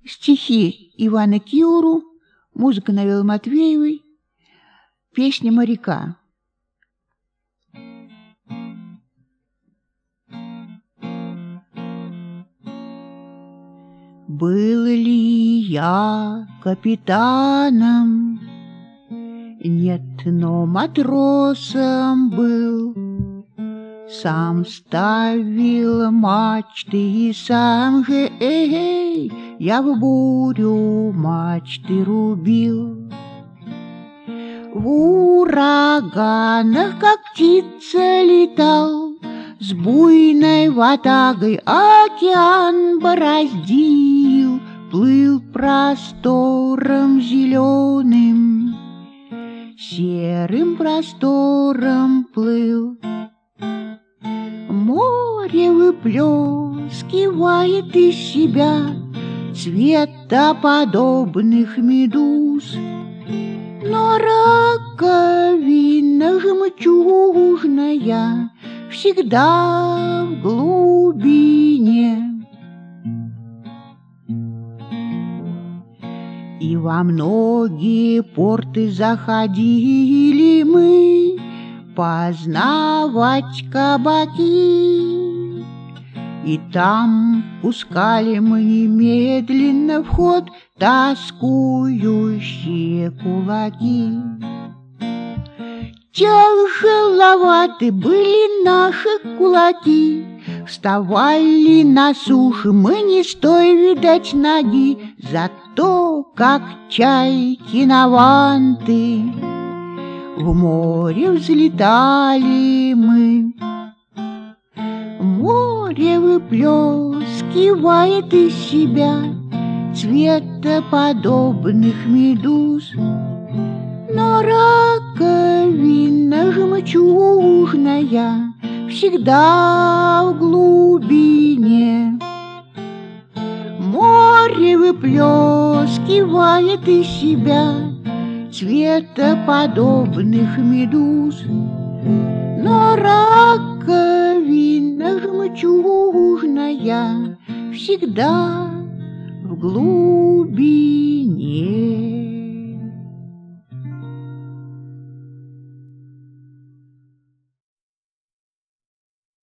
Стихи Ивана Киуру, музыка Навелы Матвеевой, песня моряка. Был ли я капитаном? Нет, но матросом был. Сам ставил мачты и сам же, я в бурю мачты рубил. В ураганах, как птица, летал, с буйной ватагой океан бороздил, плыл простором зеленым, серым простором плыл. Море выплескивает из себя цветоподобных медуз, но раковина жемчужная всегда в глубине. И во многие порты заходили мы познавать кабаки, и там пускали мы немедленно в ход тоскующие кулаки. Тяжеловаты были наши кулаки, вставали на суше мы не с той, видать, ноги, зато как чайки на ванты в море взлетали мы. Море выплескивает из себя цветоподобных медуз, но раковина жемчужная всегда в глубине. Море выплескивает из себя цветоподобных медуз, но раковина жемчужная всегда в глубине.